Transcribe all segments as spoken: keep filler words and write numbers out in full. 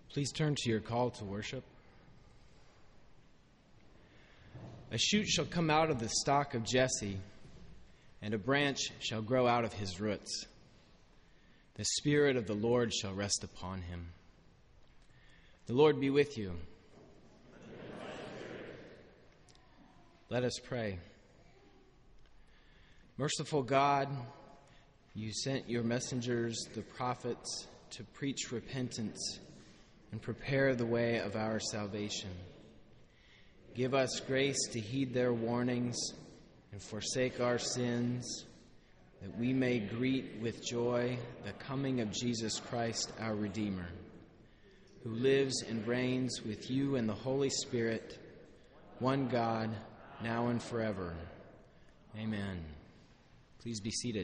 Please turn to your call to worship. A shoot shall come out of the stock of Jesse, and a branch shall grow out of his roots. The Spirit of the Lord shall rest upon him. The Lord be with you. Let us pray. Merciful God, you sent your messengers, the prophets, to preach repentance and prepare the way of our salvation. Give us grace to heed their warnings and forsake our sins, that we may greet with joy the coming of Jesus Christ, our Redeemer, who lives and reigns with you and the Holy Spirit, one God, now and forever. Amen. Please be seated.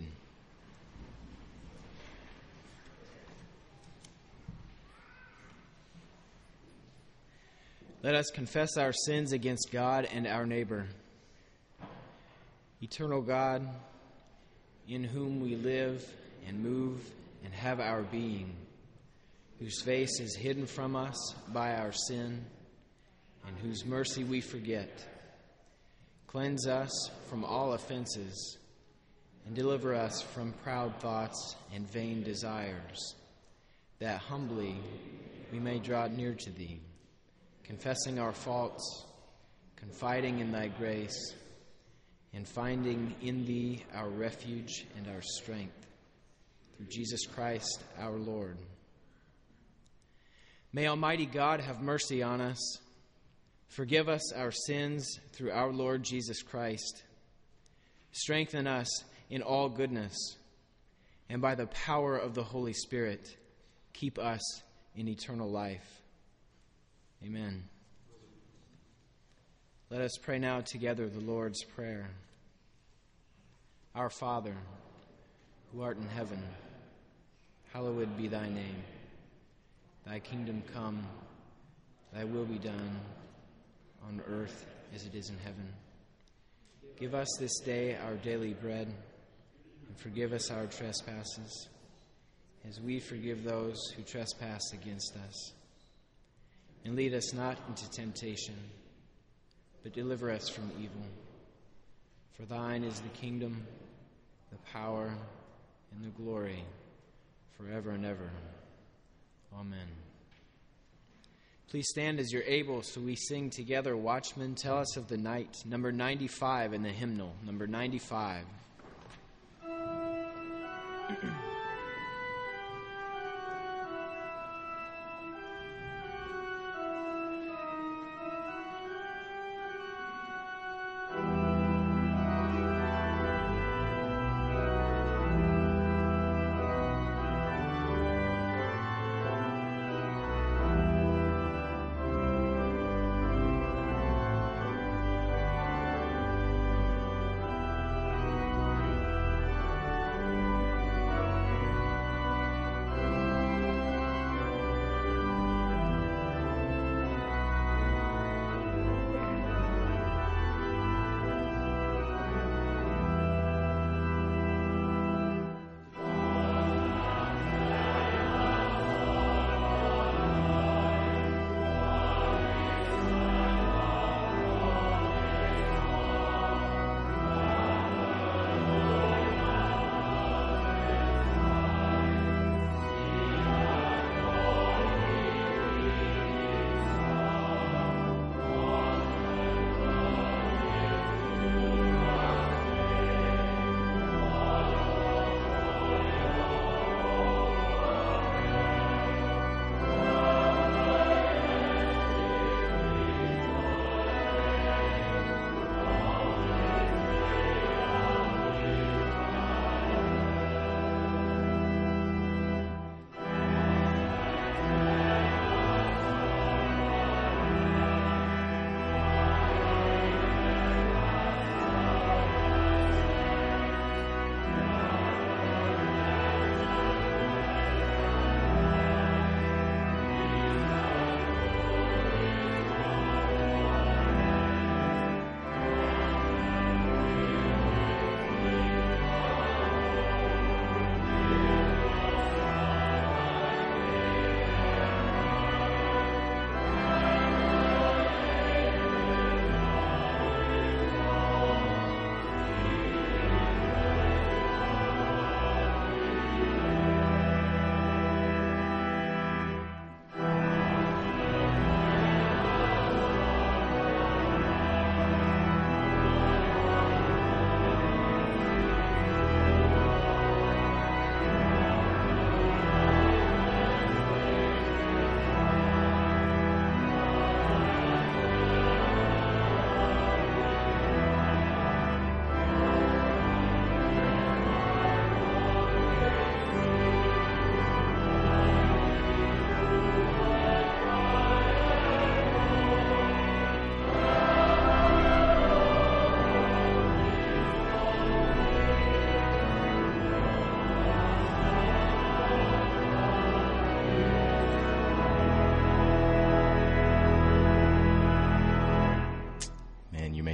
Let us confess our sins against God and our neighbor. Eternal God, in whom we live and move and have our being, whose face is hidden from us by our sin, and whose mercy we forget, cleanse us from all offenses and deliver us from proud thoughts and vain desires, that humbly we may draw near to thee, confessing our faults, confiding in thy grace, and finding in thee our refuge and our strength, through Jesus Christ our Lord. May Almighty God have mercy on us, forgive us our sins through our Lord Jesus Christ, strengthen us in all goodness, and by the power of the Holy Spirit, keep us in eternal life. Amen. Let us pray now together the Lord's Prayer. Our Father, who art in heaven, hallowed be thy name. Thy kingdom come, thy will be done, on earth as it is in heaven. Give us this day our daily bread, and forgive us our trespasses, as we forgive those who trespass against us. And lead us not into temptation, but deliver us from evil. For thine is the kingdom, the power, and the glory, forever and ever. Amen. Please stand as you're able so we sing together, Watchmen, Tell Us of the Night, number ninety-five in the hymnal, number ninety-five.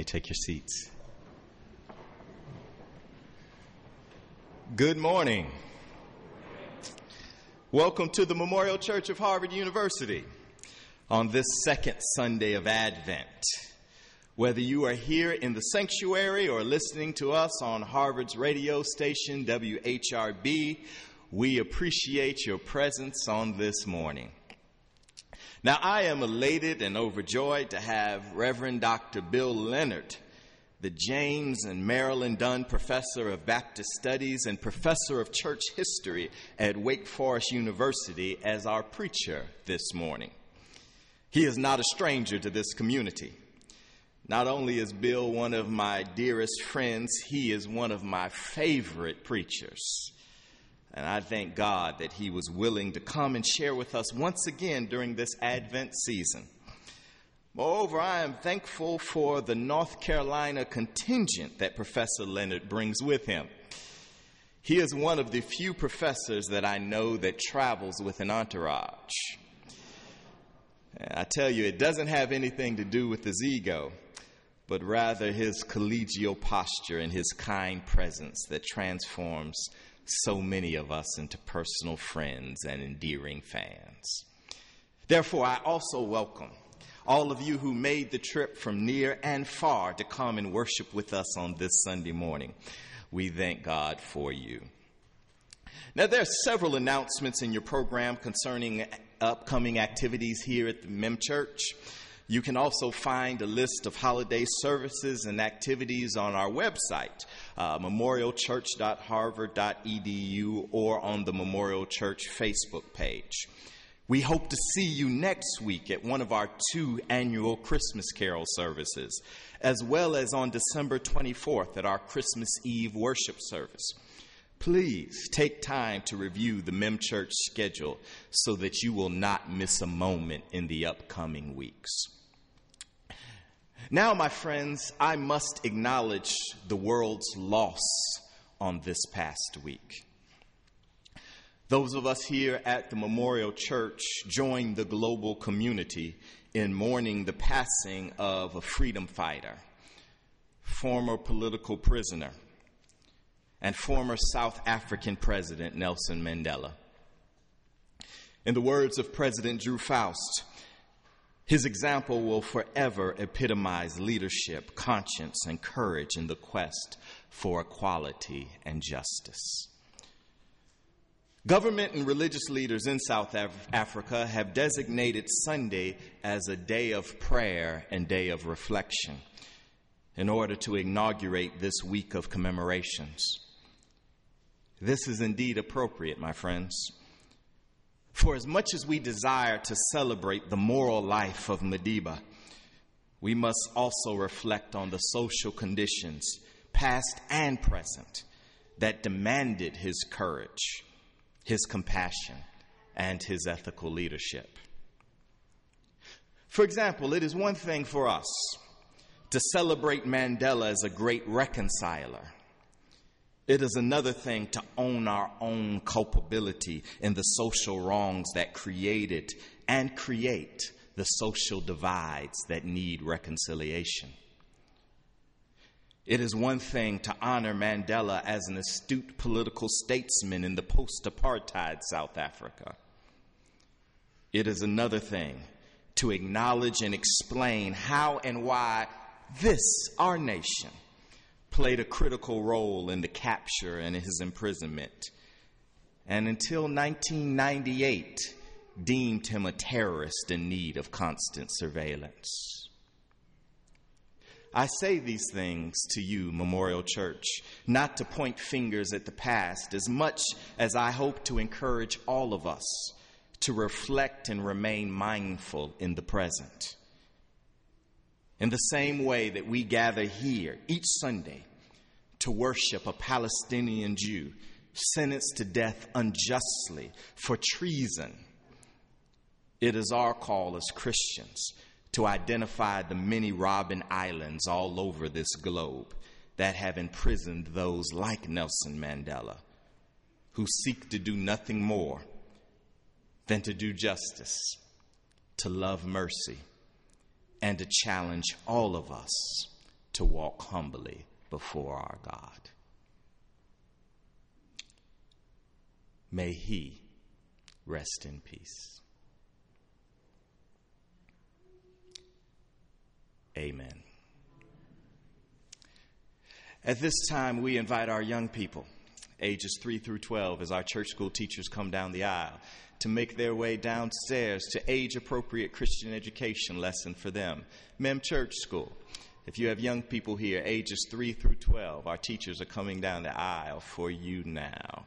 may take your seats. Good morning. Welcome to the Memorial Church of Harvard University on this second Sunday of Advent. Whether you are here in the sanctuary or listening to us on Harvard's radio station, W H R B, we appreciate your presence on this morning. Now, I am elated and overjoyed to have Reverend Doctor Bill Leonard, the James and Marilyn Dunn Professor of Baptist Studies and Professor of Church History at Wake Forest University, as our preacher this morning. He is not a stranger to this community. Not only is Bill one of my dearest friends, he is one of my favorite preachers. And I thank God that he was willing to come and share with us once again during this Advent season. Moreover, I am thankful for the North Carolina contingent that Professor Leonard brings with him. He is one of the few professors that I know that travels with an entourage. I tell you, it doesn't have anything to do with his ego, but rather his collegial posture and his kind presence that transforms so many of us into personal friends and endearing fans. Therefore, I also welcome all of you who made the trip from near and far to come and worship with us on this Sunday morning. We thank God for you. Now, there are several announcements in your program concerning upcoming activities here at the Mem Church. You can also find a list of holiday services and activities on our website, uh, memorial church dot harvard dot e d u, or on the Memorial Church Facebook page. We hope to see you next week at one of our two annual Christmas Carol services, as well as on December twenty-fourth at our Christmas Eve worship service. Please take time to review the Mem Church schedule so that you will not miss a moment in the upcoming weeks. Now, my friends, I must acknowledge the world's loss on this past week. Those of us here at the Memorial Church joined the global community in mourning the passing of a freedom fighter, former political prisoner, and former South African President Nelson Mandela. In the words of President Drew Faust, his example will forever epitomize leadership, conscience, and courage in the quest for equality and justice. Government and religious leaders in South Af- Africa have designated Sunday as a day of prayer and day of reflection in order to inaugurate this week of commemorations. This is indeed appropriate, my friends. For as much as we desire to celebrate the moral life of Madiba, we must also reflect on the social conditions, past and present, that demanded his courage, his compassion, and his ethical leadership. For example, it is one thing for us to celebrate Mandela as a great reconciler. It is another thing to own our own culpability in the social wrongs that created and create the social divides that need reconciliation. It is one thing to honor Mandela as an astute political statesman in the post-apartheid South Africa. It is another thing to acknowledge and explain how and why this, our nation, played a critical role in the capture and his imprisonment, and until nineteen ninety-eight, deemed him a terrorist in need of constant surveillance. I say these things to you, Memorial Church, not to point fingers at the past, as much as I hope to encourage all of us to reflect and remain mindful in the present. In the same way that we gather here each Sunday to worship a Palestinian Jew sentenced to death unjustly for treason, it is our call as Christians to identify the many Robben Islands all over this globe that have imprisoned those like Nelson Mandela, who seek to do nothing more than to do justice, to love mercy, and to challenge all of us to walk humbly before our God. May he rest in peace. Amen. At this time, we invite our young people, ages three through twelve, as our church school teachers come down the aisle, to make their way downstairs to age-appropriate Christian education lesson for them. Mem Church School. If you have young people here, ages three through twelve, our teachers are coming down the aisle for you now.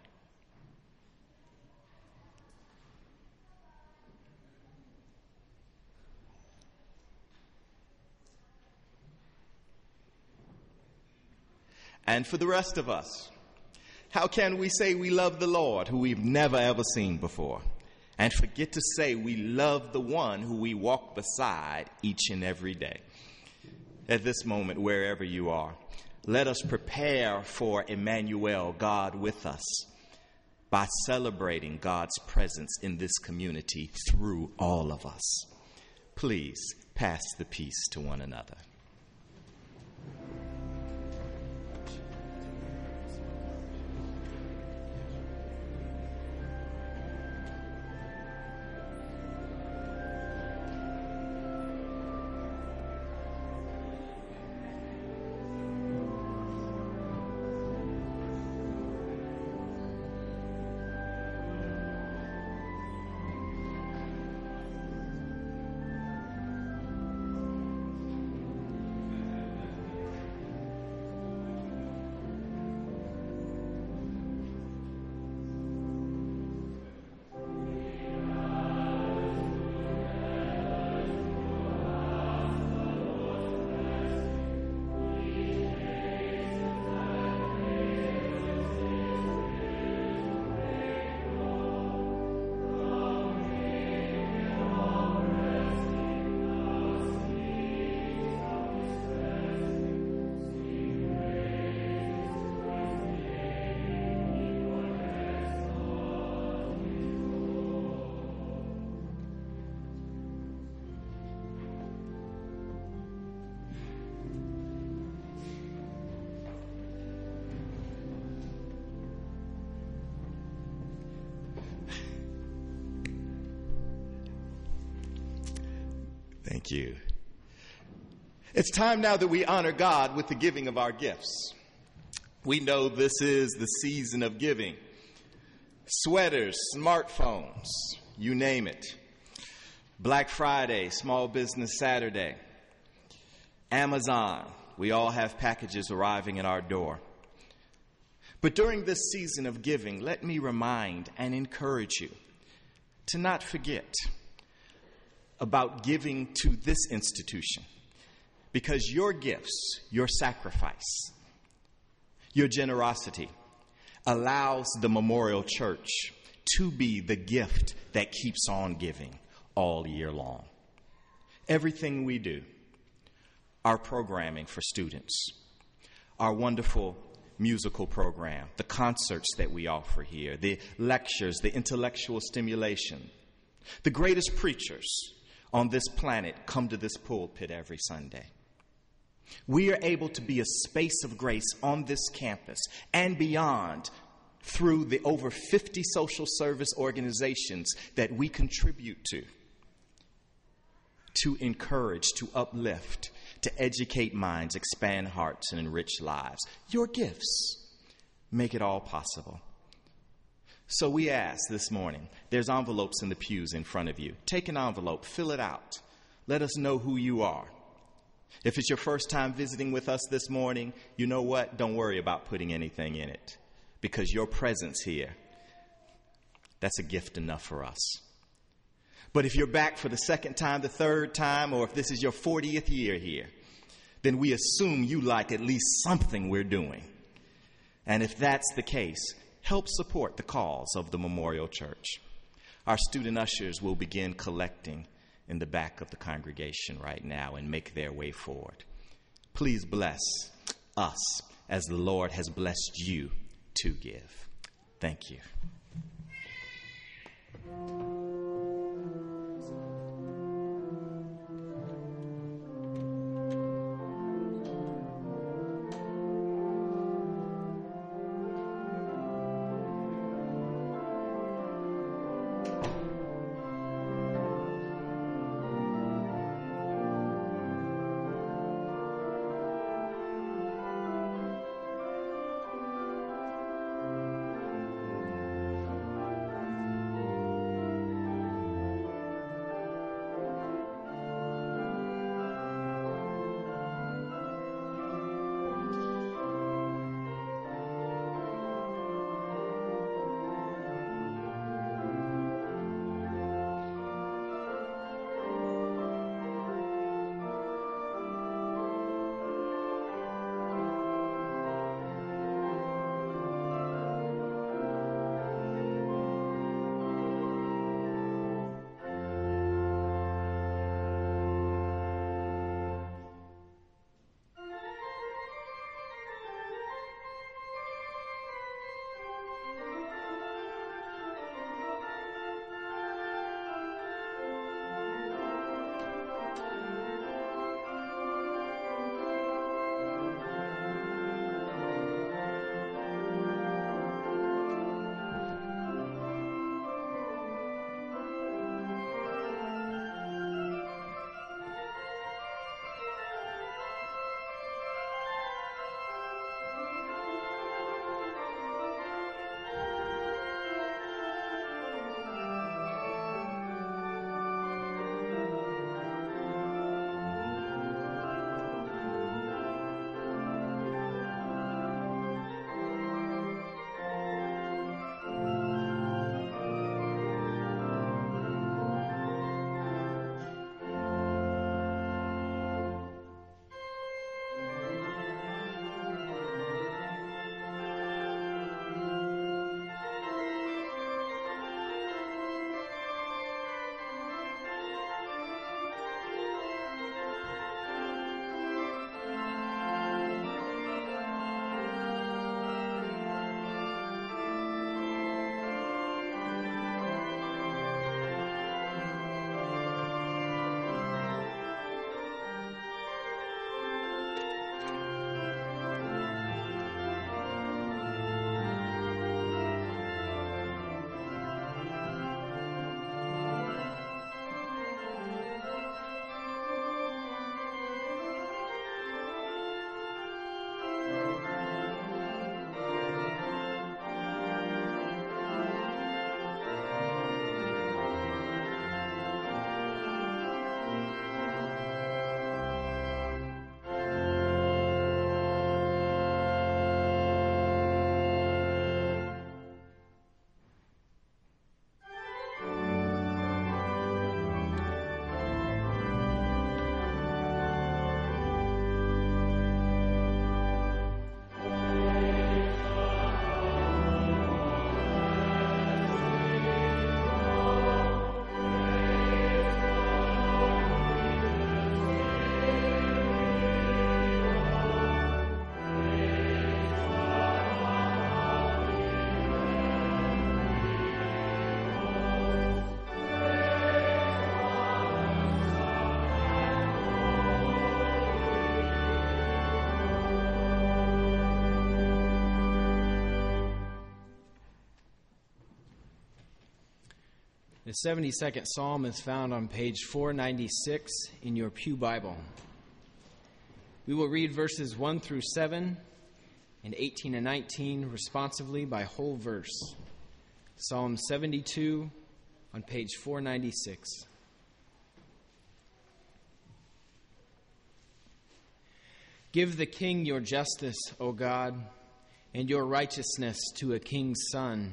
And for the rest of us, how can we say we love the Lord who we've never ever seen before, and forget to say we love the one who we walk beside each and every day? At this moment, wherever you are, let us prepare for Emmanuel, God with us, by celebrating God's presence in this community through all of us. Please pass the peace to one another. Thank you. It's time now that we honor God with the giving of our gifts. We know this is the season of giving. Sweaters, smartphones, you name it. Black Friday, Small Business Saturday. Amazon, we all have packages arriving at our door. But during this season of giving, let me remind and encourage you to not forget about giving to this institution, because your gifts, your sacrifice, your generosity allows the Memorial Church to be the gift that keeps on giving all year long. Everything we do, our programming for students, our wonderful musical program, the concerts that we offer here, the lectures, the intellectual stimulation, the greatest preachers on this planet come to this pulpit every Sunday. We are able to be a space of grace on this campus and beyond through the over fifty social service organizations that we contribute to, to encourage, to uplift, to educate minds, expand hearts, and enrich lives. Your gifts make it all possible. So we ask this morning, there's envelopes in the pews in front of you. Take an envelope, fill it out. Let us know who you are. If it's your first time visiting with us this morning, you know what? Don't worry about putting anything in it, because your presence here, that's a gift enough for us. But if you're back for the second time, the third time, or if this is your fortieth year here, then we assume you like at least something we're doing. And if that's the case, help support the cause of the Memorial Church. Our student ushers will begin collecting in the back of the congregation right now and make their way forward. Please bless us as the Lord has blessed you to give. Thank you. The seventy-second Psalm is found on page four ninety-six in your Pew Bible. We will read verses one through seven and eighteen and nineteen responsively by whole verse. Psalm seventy-two on page four ninety-six. Give the king your justice, O God, and your righteousness to a king's son.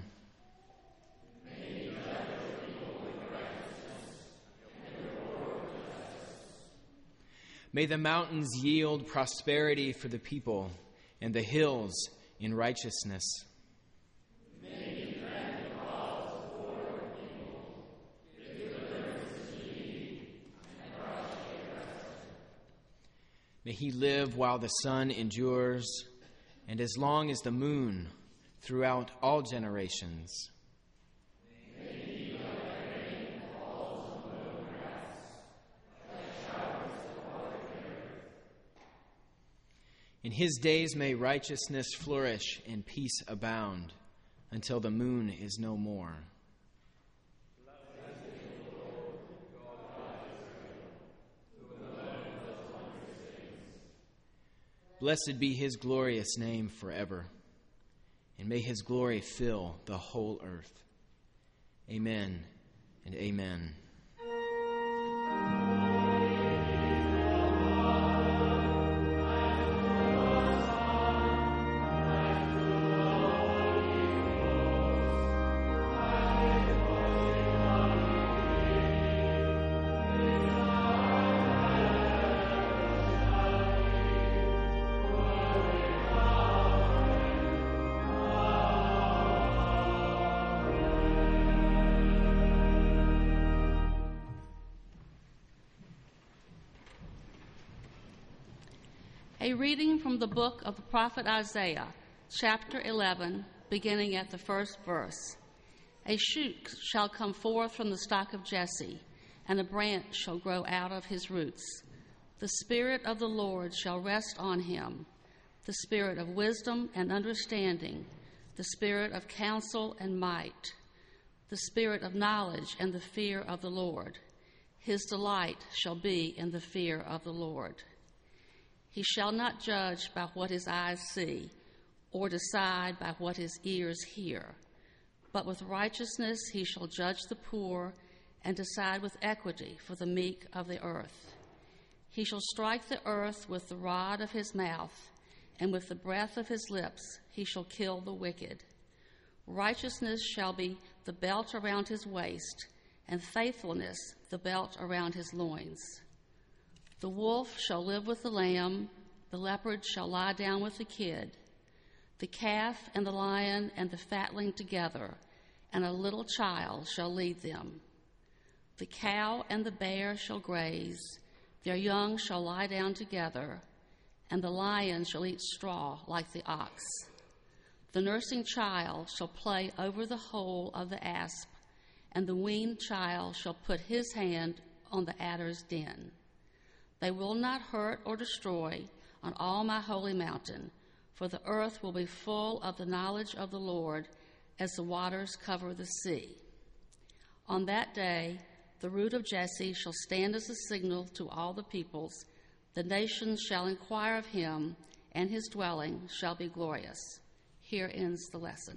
May the mountains yield prosperity for the people, and the hills in righteousness. May he grant the cause of poor and people, give deliverance to needy, and crush the oppressor. May he live while the sun endures, and as long as the moon, throughout all generations. In his days may righteousness flourish and peace abound until the moon is no more. Blessed be his glorious name forever, and may his glory fill the whole earth. Amen and amen. A reading from the book of the prophet Isaiah, chapter eleven, beginning at the first verse. A shoot shall come forth from the stock of Jesse, and a branch shall grow out of his roots. The Spirit of the Lord shall rest on him, the Spirit of wisdom and understanding, the Spirit of counsel and might, the Spirit of knowledge and the fear of the Lord. His delight shall be in the fear of the Lord. He shall not judge by what his eyes see, or decide by what his ears hear. But with righteousness he shall judge the poor, and decide with equity for the meek of the earth. He shall strike the earth with the rod of his mouth, and with the breath of his lips he shall kill the wicked. Righteousness shall be the belt around his waist, and faithfulness the belt around his loins. The wolf shall live with the lamb, the leopard shall lie down with the kid, the calf and the lion and the fatling together, and a little child shall lead them. The cow and the bear shall graze, their young shall lie down together, and the lion shall eat straw like the ox. The nursing child shall play over the hole of the asp, and the weaned child shall put his hand on the adder's den. They will not hurt or destroy on all my holy mountain, for the earth will be full of the knowledge of the Lord as the waters cover the sea. On that day, the root of Jesse shall stand as a signal to all the peoples. The nations shall inquire of him, and his dwelling shall be glorious. Here ends the lesson.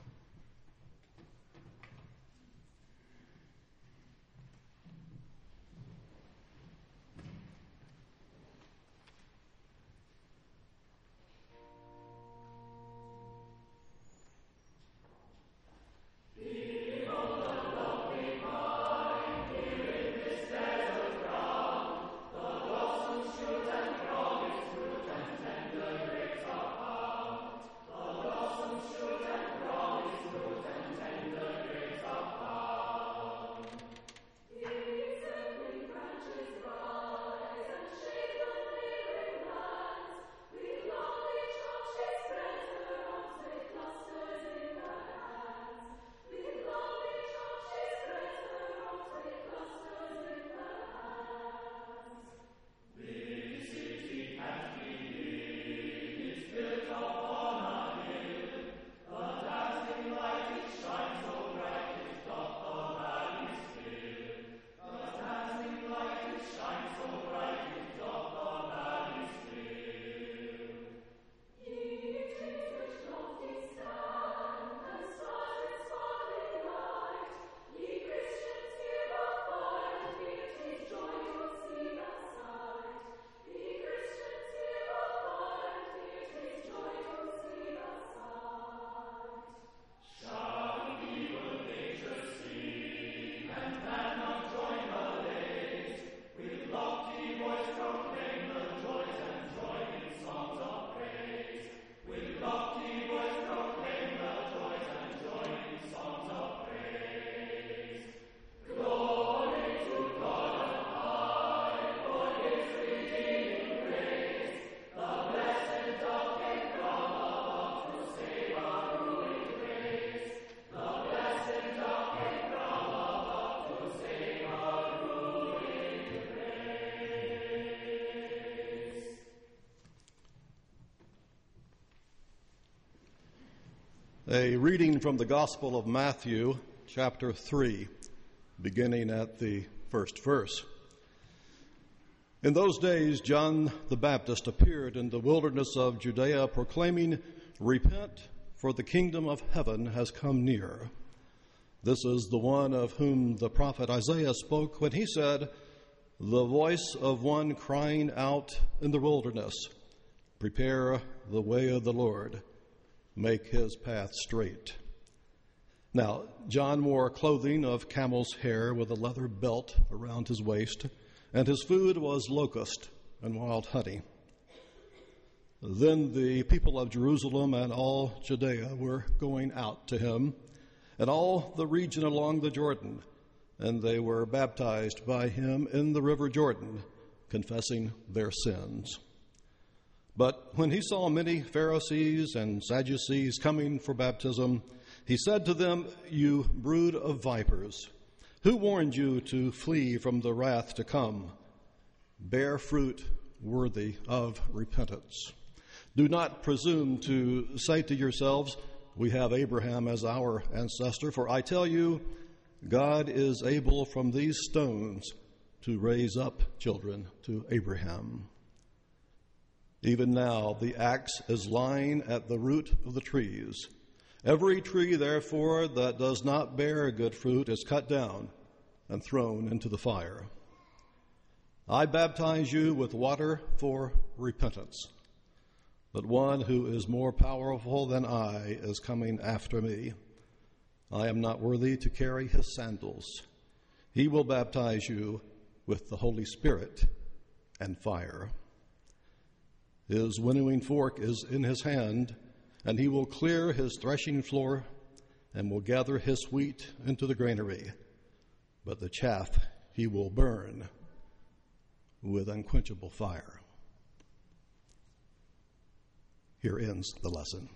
A reading from the Gospel of Matthew, chapter three, beginning at the first verse. In those days, John the Baptist appeared in the wilderness of Judea, proclaiming, "Repent, for the kingdom of heaven has come near." This is the one of whom the prophet Isaiah spoke when he said, "The voice of one crying out in the wilderness, prepare the way of the Lord, make his path straight." Now, John wore clothing of camel's hair with a leather belt around his waist, and his food was locust and wild honey. Then the people of Jerusalem and all Judea were going out to him, and all the region along the Jordan, and they were baptized by him in the river Jordan, confessing their sins. But when he saw many Pharisees and Sadducees coming for baptism, he said to them, "You brood of vipers, who warned you to flee from the wrath to come? Bear fruit worthy of repentance. Do not presume to say to yourselves, 'We have Abraham as our ancestor,' for I tell you, God is able from these stones to raise up children to Abraham. Even now the axe is lying at the root of the trees. Every tree, therefore, that does not bear good fruit is cut down and thrown into the fire. I baptize you with water for repentance, but one who is more powerful than I is coming after me. I am not worthy to carry his sandals. He will baptize you with the Holy Spirit and fire. His winnowing fork is in his hand, and he will clear his threshing floor and will gather his wheat into the granary, but the chaff he will burn with unquenchable fire." Here ends the lesson.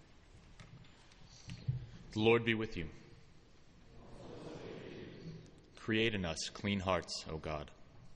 The Lord be with you. create in us clean hearts, O God.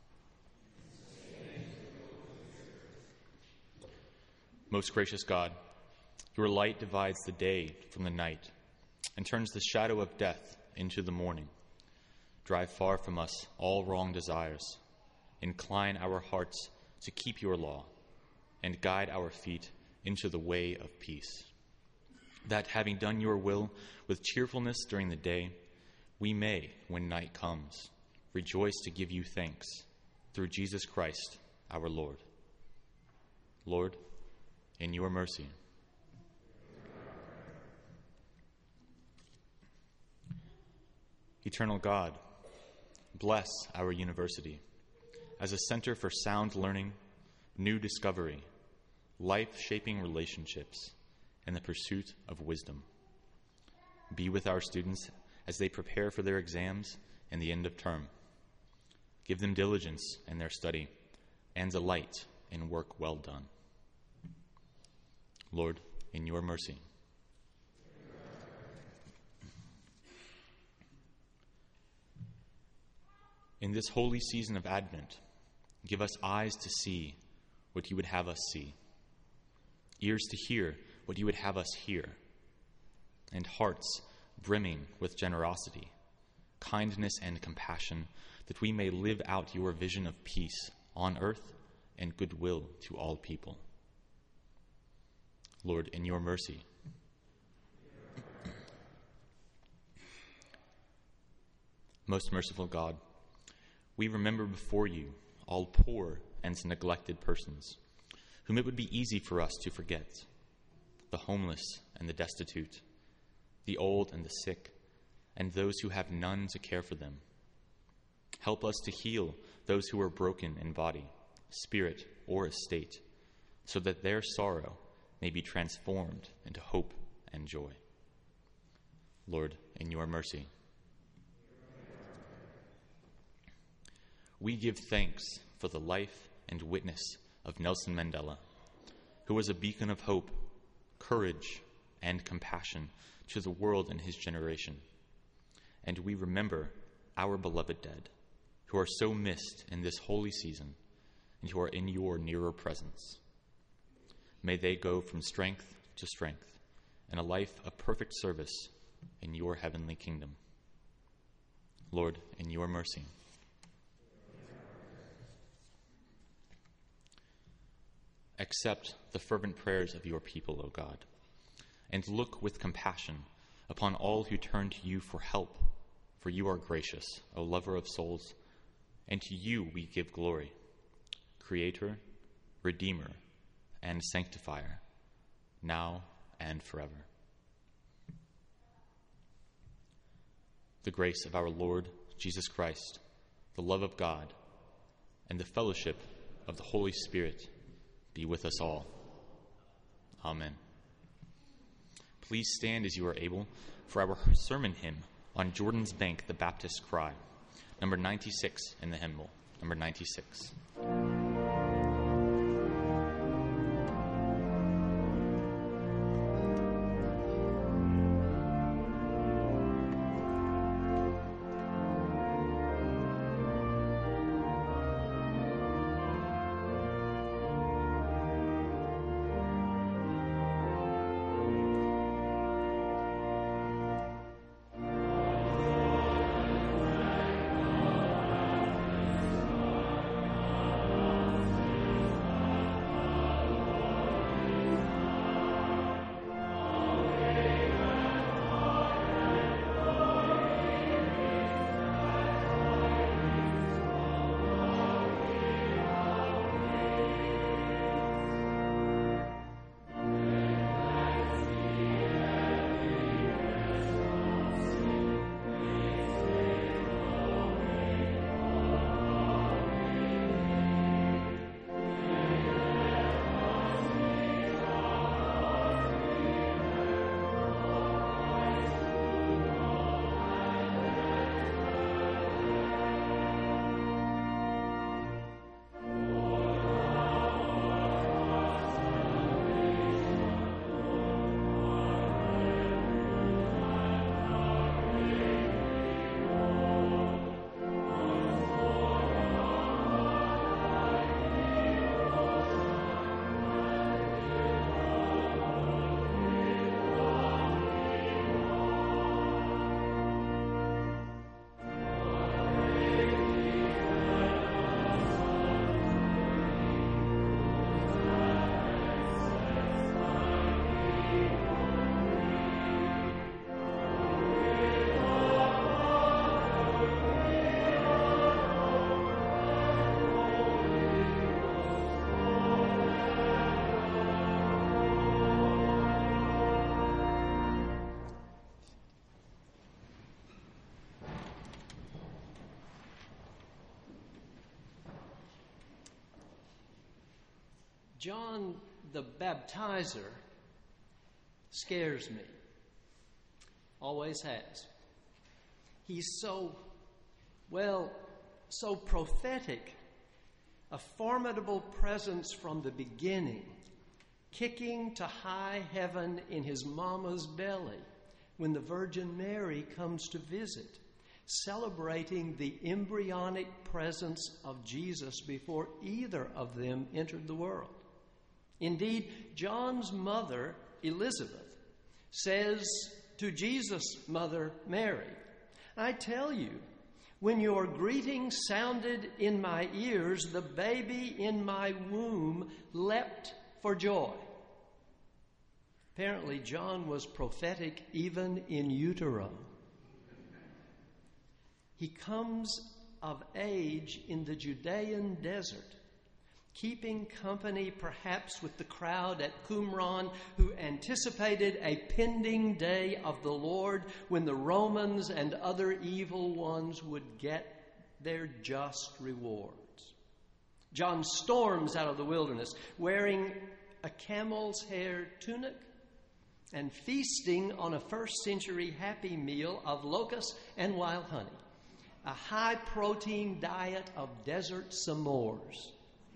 Most gracious God, your light divides the day from the night and turns the shadow of death into the morning. Drive far from us all wrong desires. Incline our hearts to keep your law and guide our feet into the way of peace. That having done your will with cheerfulness during the day, we may, when night comes, rejoice to give you thanks through Jesus Christ our Lord. Lord, in your mercy. Eternal God, bless our university as a center for sound learning, new discovery, life-shaping relationships, and the pursuit of wisdom. Be with our students as they prepare for their exams and the end of term. Give them diligence in their study and delight in work well done. Lord, in your mercy. In this holy season of Advent, give us eyes to see what you would have us see, ears to hear what you would have us hear, and hearts brimming with generosity, kindness, and compassion, that we may live out your vision of peace on earth and goodwill to all people. Lord, in your mercy. Most merciful God, we remember before you all poor and neglected persons, whom it would be easy for us to forget, the homeless and the destitute, the old and the sick, and those who have none to care for them. Help us to heal those who are broken in body, spirit, or estate, so that their sorrow may be transformed into hope and joy. Lord, in your mercy. We give thanks for the life and witness of Nelson Mandela, who was a beacon of hope, courage, and compassion to the world in his generation. And we remember our beloved dead, who are so missed in this holy season and who are in your nearer presence. May they go from strength to strength in a life of perfect service in your heavenly kingdom. Lord, in your mercy. Accept the fervent prayers of your people, O God, and look with compassion upon all who turn to you for help, for you are gracious, O lover of souls, and to you we give glory, Creator, Redeemer, and Sanctifier, now and forever. The grace of our Lord Jesus Christ, the love of God, and the fellowship of the Holy Spirit be with us all. Amen. Please stand as you are able for our sermon hymn on Jordan's Bank, the Baptist Cry, number ninety-six in the hymnal, number ninety-six. Amen. John the Baptizer scares me. Always has. He's so, well, so prophetic, a formidable presence from the beginning, kicking to high heaven in his mama's belly when the Virgin Mary comes to visit, celebrating the embryonic presence of Jesus before either of them entered the world. Indeed, John's mother, Elizabeth, says to Jesus' mother, Mary, I tell you, when your greeting sounded in my ears, the baby in my womb leapt for joy. Apparently, John was prophetic even in utero. He comes of age in the Judean desert, keeping company perhaps with the crowd at Qumran who anticipated a pending day of the Lord when the Romans and other evil ones would get their just rewards. John storms out of the wilderness wearing a camel's hair tunic and feasting on a first century happy meal of locusts and wild honey, a high-protein diet of desert s'mores.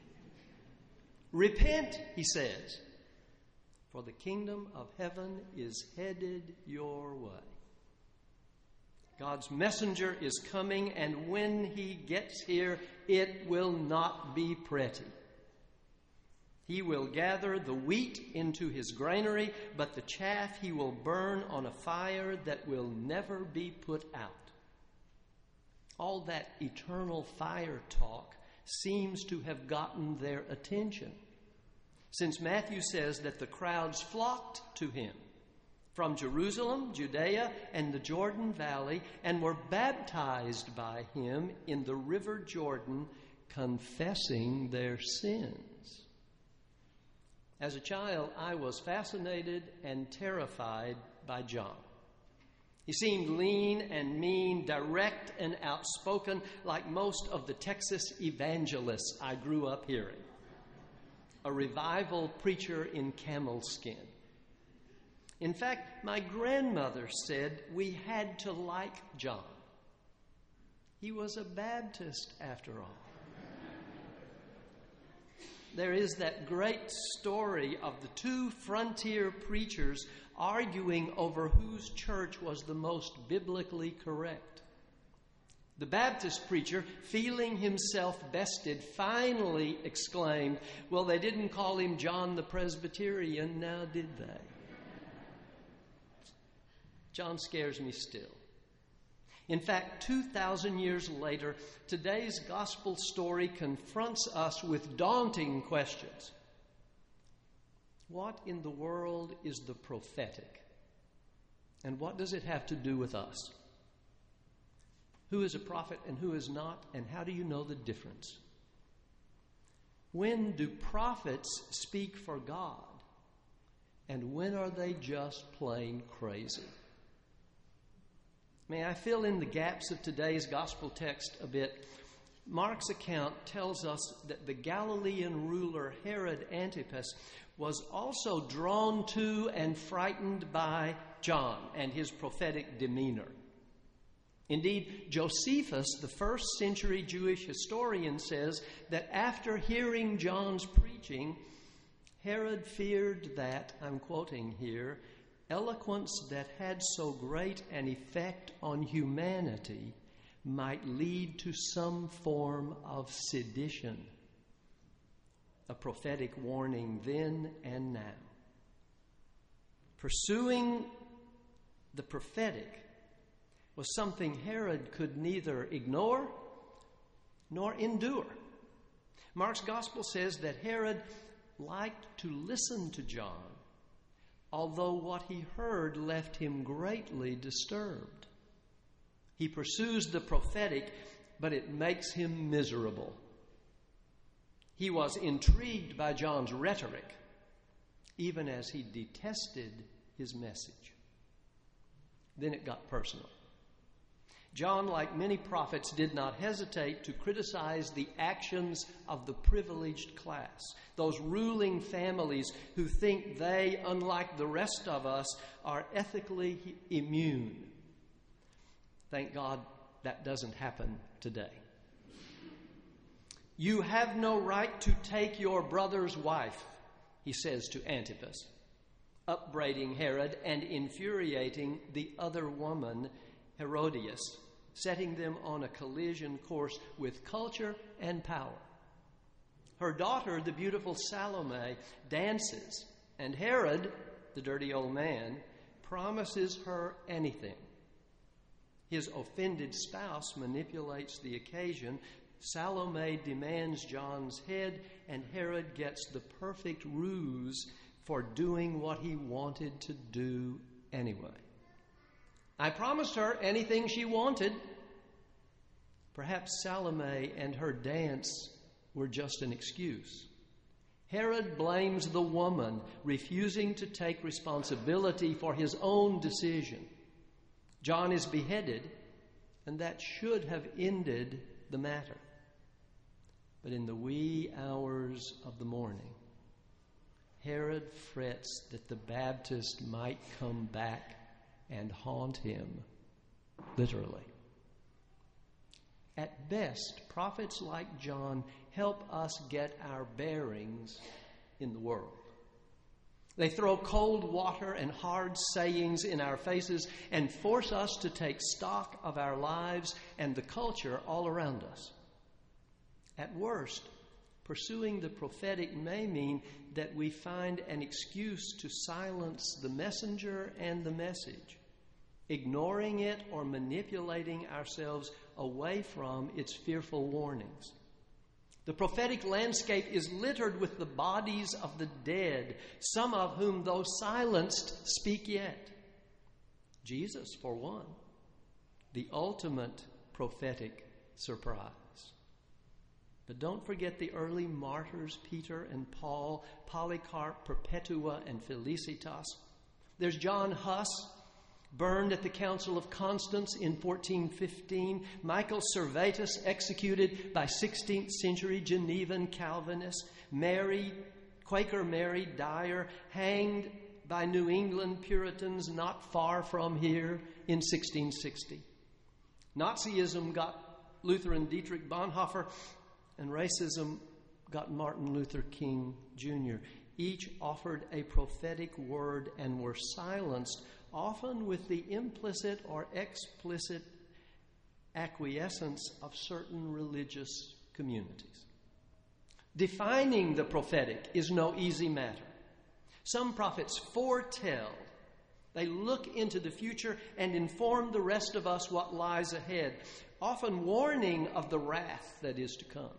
Repent, he says, for the kingdom of heaven is headed your way. God's messenger is coming, and when he gets here, it will not be pretty. He will gather the wheat into his granary, but the chaff he will burn on a fire that will never be put out. All that eternal fire talk seems to have gotten their attention, since Matthew says that the crowds flocked to him from Jerusalem, Judea, and the Jordan Valley, and were baptized by him in the river Jordan, confessing their sins. As a child, I was fascinated and terrified by John. He seemed lean and mean, direct and outspoken, like most of the Texas evangelists I grew up hearing. A revival preacher in camel skin. In fact, my grandmother said we had to like John. He was a Baptist after all. There is that great story of the two frontier preachers arguing over whose church was the most biblically correct. The Baptist preacher, feeling himself bested, finally exclaimed, well, they didn't call him John the Presbyterian, now did they? John scares me still. In fact, two thousand years later, today's gospel story confronts us with daunting questions. What in the world is the prophetic? And what does it have to do with us? Who is a prophet and who is not? And how do you know the difference? When do prophets speak for God? And when are they just plain crazy? May I fill in the gaps of today's gospel text a bit? Mark's account tells us that the Galilean ruler Herod Antipas was also drawn to and frightened by John and his prophetic demeanor. Indeed, Josephus, the first century Jewish historian, says that after hearing John's preaching, Herod feared that, I'm quoting here, eloquence that had so great an effect on humanity might lead to some form of sedition. A prophetic warning then and now. Pursuing the prophetic was something Herod could neither ignore nor endure. Mark's gospel says that Herod liked to listen to John, although what he heard left him greatly disturbed. He pursues the prophetic, but it makes him miserable. He was intrigued by John's rhetoric, even as he detested his message. Then it got personal. John, like many prophets, did not hesitate to criticize the actions of the privileged class, those ruling families who think they, unlike the rest of us, are ethically immune. Thank God that doesn't happen today. You have no right to take your brother's wife, he says to Antipas, upbraiding Herod and infuriating the other woman, Herodias, setting them on a collision course with culture and power. Her daughter, the beautiful Salome, dances, and Herod, the dirty old man, promises her anything. His offended spouse manipulates the occasion. Salome demands John's head, and Herod gets the perfect ruse for doing what he wanted to do anyway. I promised her anything she wanted. Perhaps Salome and her dance were just an excuse. Herod blames the woman, refusing to take responsibility for his own decision. John is beheaded, and that should have ended the matter. But in the wee hours of the morning, Herod frets that the Baptist might come back and haunt him, literally. At best, prophets like John help us get our bearings in the world. They throw cold water and hard sayings in our faces and force us to take stock of our lives and the culture all around us. At worst, pursuing the prophetic may mean that we find an excuse to silence the messenger and the message, ignoring it or manipulating ourselves away from its fearful warnings. The prophetic landscape is littered with the bodies of the dead, some of whom, though silenced, speak yet. Jesus, for one, the ultimate prophetic surprise. But don't forget the early martyrs, Peter and Paul, Polycarp, Perpetua, and Felicitas. There's John Huss, burned at the Council of Constance in fourteen fifteen. Michael Servetus, executed by sixteenth century Genevan Calvinists. Mary, Quaker Mary Dyer, hanged by New England Puritans not far from here in sixteen sixty. Nazism got Lutheran Dietrich Bonhoeffer, and racism got Martin Luther King Junior Each offered a prophetic word and were silenced, often with the implicit or explicit acquiescence of certain religious communities. Defining the prophetic is no easy matter. Some prophets foretell. They look into the future and inform the rest of us what lies ahead, often warning of the wrath that is to come.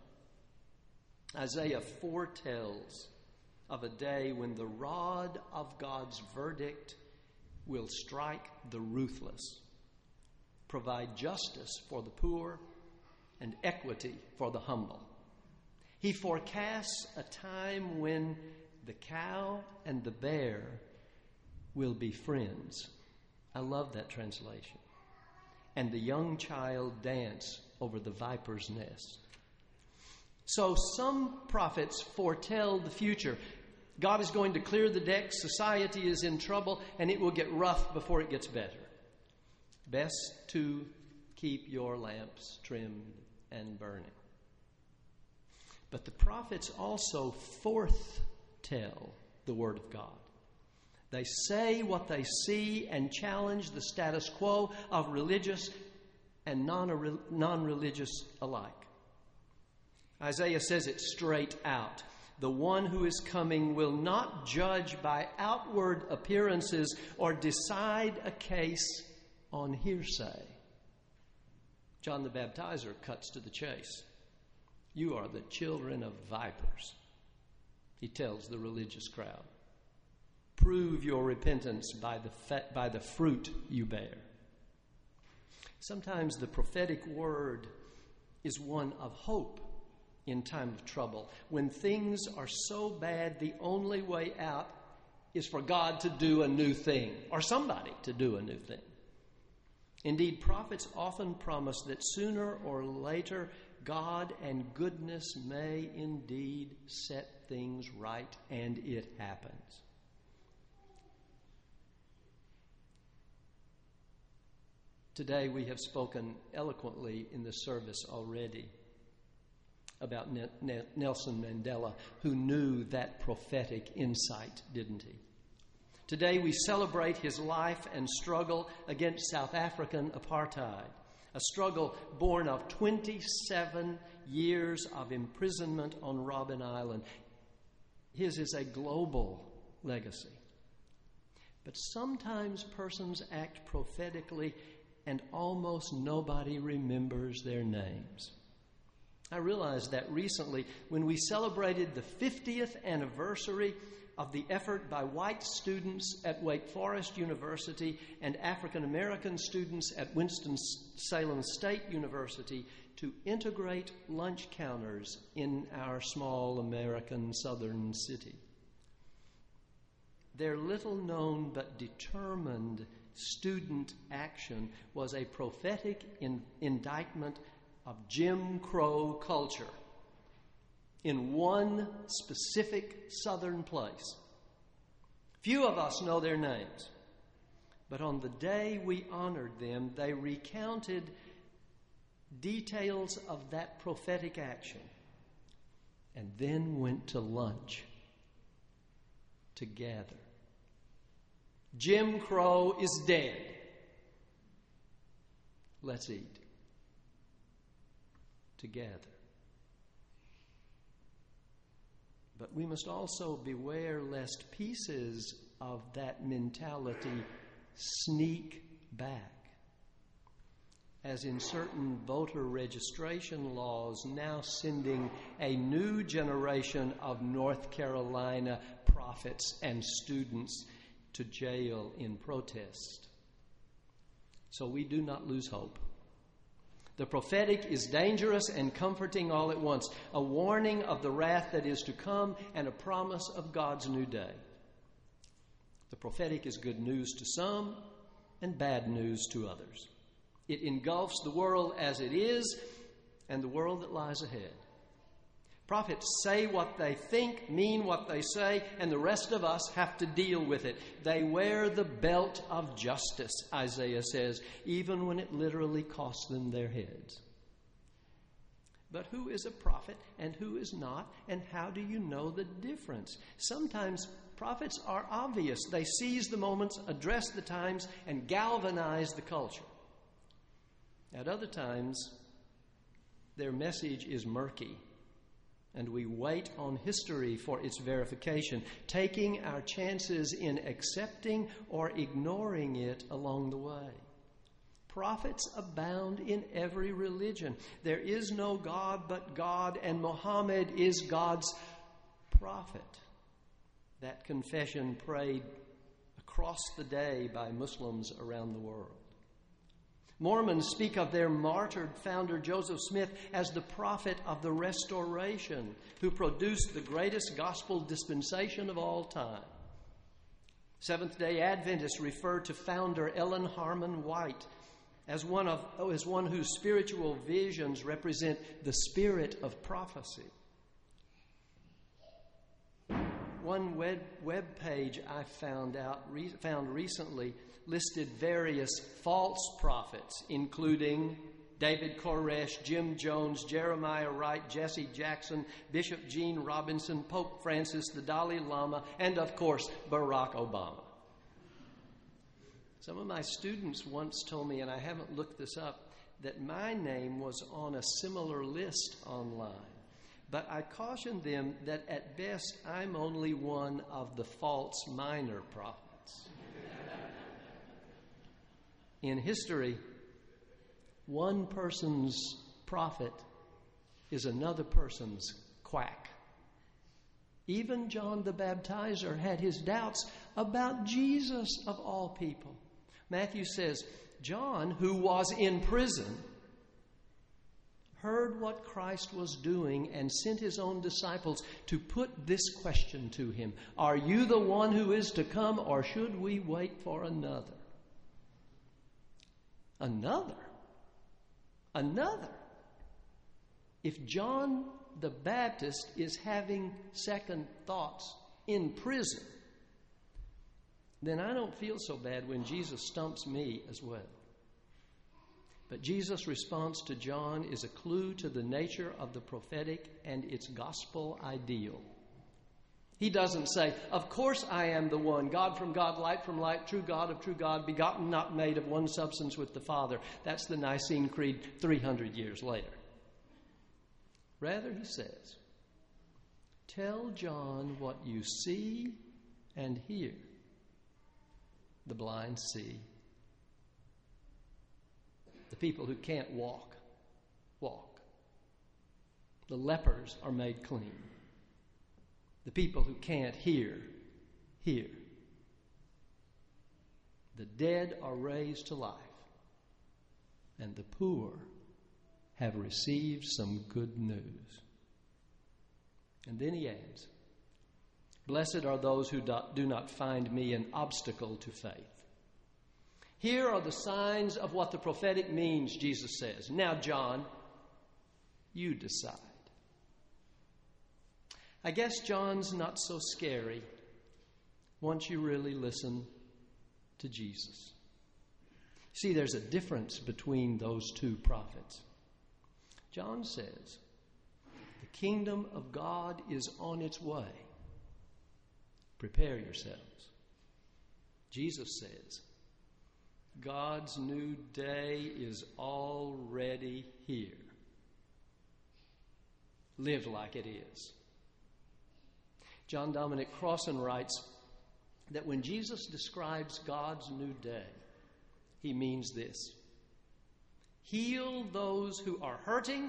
Isaiah foretells of a day when the rod of God's verdict will strike the ruthless, provide justice for the poor and equity for the humble. He forecasts a time when the cow and the bear will be friends. I love that translation. And the young child dance over the viper's nest. So some prophets foretell the future. God is going to clear the decks, society is in trouble, and it will get rough before it gets better. Best to keep your lamps trimmed and burning. But the prophets also foretell the Word of God. They say what they see and challenge the status quo of religious and non-religious alike. Isaiah says it straight out. The one who is coming will not judge by outward appearances or decide a case on hearsay. John the Baptizer cuts to the chase. You are the children of vipers, he tells the religious crowd. Prove your repentance by the fa- by the fruit you bear. Sometimes the prophetic word is one of hope in time of trouble. When things are so bad, the only way out is for God to do a new thing, or somebody to do a new thing. Indeed, prophets often promise that sooner or later God and goodness may indeed set things right, and it happens. Today we have spoken eloquently in the service already about Nelson Mandela, who knew that prophetic insight, didn't he? Today we celebrate his life and struggle against South African apartheid, a struggle born of twenty-seven years of imprisonment on Robben Island. His is a global legacy. But sometimes persons act prophetically and almost nobody remembers their names. I realized that recently when we celebrated the fiftieth anniversary of the effort by white students at Wake Forest University and African American students at Winston-Salem State University to integrate lunch counters in our small American southern city. Their little known but determined student action was a prophetic in- indictment of Jim Crow culture in one specific southern place. Few of us know their names, but on the day we honored them, they recounted details of that prophetic action and then went to lunch together. Jim Crow is dead. Let's eat together. But we must also beware lest pieces of that mentality sneak back, as in certain voter registration laws now sending a new generation of North Carolina prophets and students to jail in protest. So we do not lose hope. The prophetic is dangerous and comforting all at once, a warning of the wrath that is to come and a promise of God's new day. The prophetic is good news to some and bad news to others. It engulfs the world as it is and the world that lies ahead. Prophets say what they think, mean what they say, and the rest of us have to deal with it. They wear the belt of justice, Isaiah says, even when it literally costs them their heads. But who is a prophet and who is not, and how do you know the difference? Sometimes prophets are obvious. They seize the moments, address the times, and galvanize the culture. At other times, their message is murky, and we wait on history for its verification, taking our chances in accepting or ignoring it along the way. Prophets abound in every religion. There is no God but God, and Muhammad is God's prophet. That confession prayed across the day by Muslims around the world. Mormons speak of their martyred founder, Joseph Smith, as the prophet of the Restoration, who produced the greatest gospel dispensation of all time. Seventh-day Adventists refer to founder Ellen Harmon White as one, of, as one whose spiritual visions represent the spirit of prophecy. One web, web page I found out re, found recently listed various false prophets, including David Koresh, Jim Jones, Jeremiah Wright, Jesse Jackson, Bishop Gene Robinson, Pope Francis, the Dalai Lama, and of course, Barack Obama. Some of my students once told me, and I haven't looked this up, that my name was on a similar list online. But I cautioned them that at best I'm only one of the false minor prophets. In history, one person's prophet is another person's quack. Even John the Baptizer had his doubts about Jesus of all people. Matthew says, John, who was in prison, heard what Christ was doing and sent his own disciples to put this question to him: Are you the one who is to come, or should we wait for another? Another? Another? If John the Baptist is having second thoughts in prison, then I don't feel so bad when Jesus stumps me as well. But Jesus' response to John is a clue to the nature of the prophetic and its gospel ideal. He doesn't say, of course I am the one, God from God, light from light, true God of true God, begotten, not made, of one substance with the Father. That's the Nicene Creed three hundred years later. Rather, he says, tell John what you see and hear. The blind see. The people who can't walk, walk. The lepers are made clean. The people who can't hear, hear. The dead are raised to life, and the poor have received some good news. And then he adds, blessed are those who do not find me an obstacle to faith. Here are the signs of what the prophetic means, Jesus says. Now, John, you decide. I guess John's not so scary once you really listen to Jesus. See, there's a difference between those two prophets. John says, the kingdom of God is on its way. Prepare yourselves. Jesus says, God's new day is already here. Live like it is. John Dominic Crossan writes that when Jesus describes God's new day, he means this: heal those who are hurting,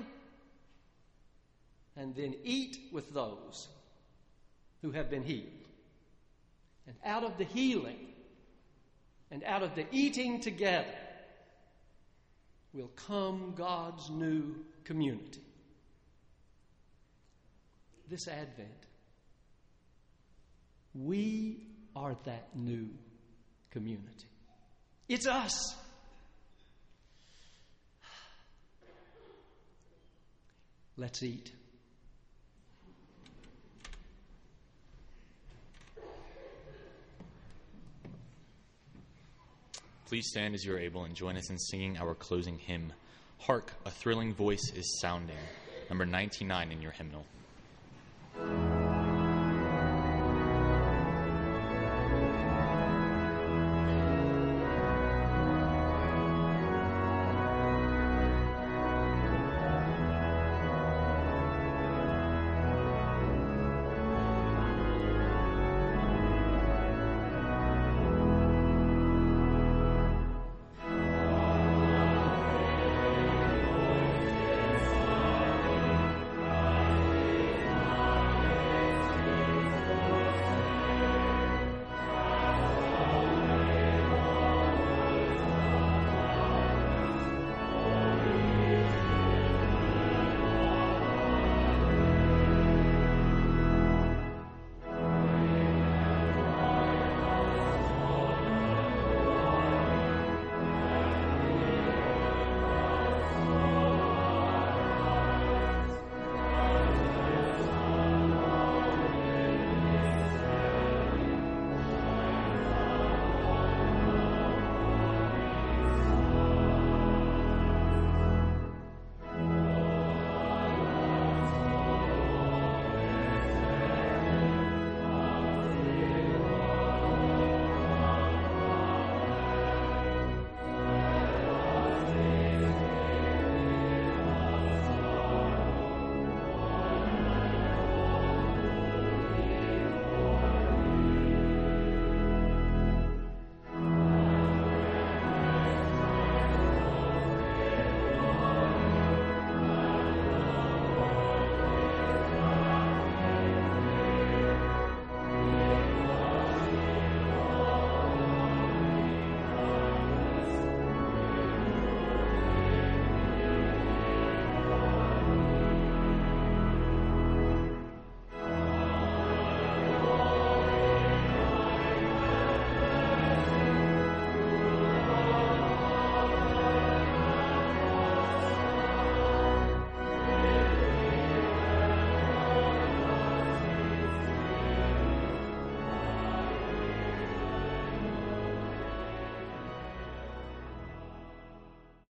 and then eat with those who have been healed. And out of the healing and out of the eating together will come God's new community. This Advent, we are that new community. It's us. Let's eat. Please stand as you are able and join us in singing our closing hymn, Hark, a Thrilling Voice is Sounding, number ninety-nine in your hymnal.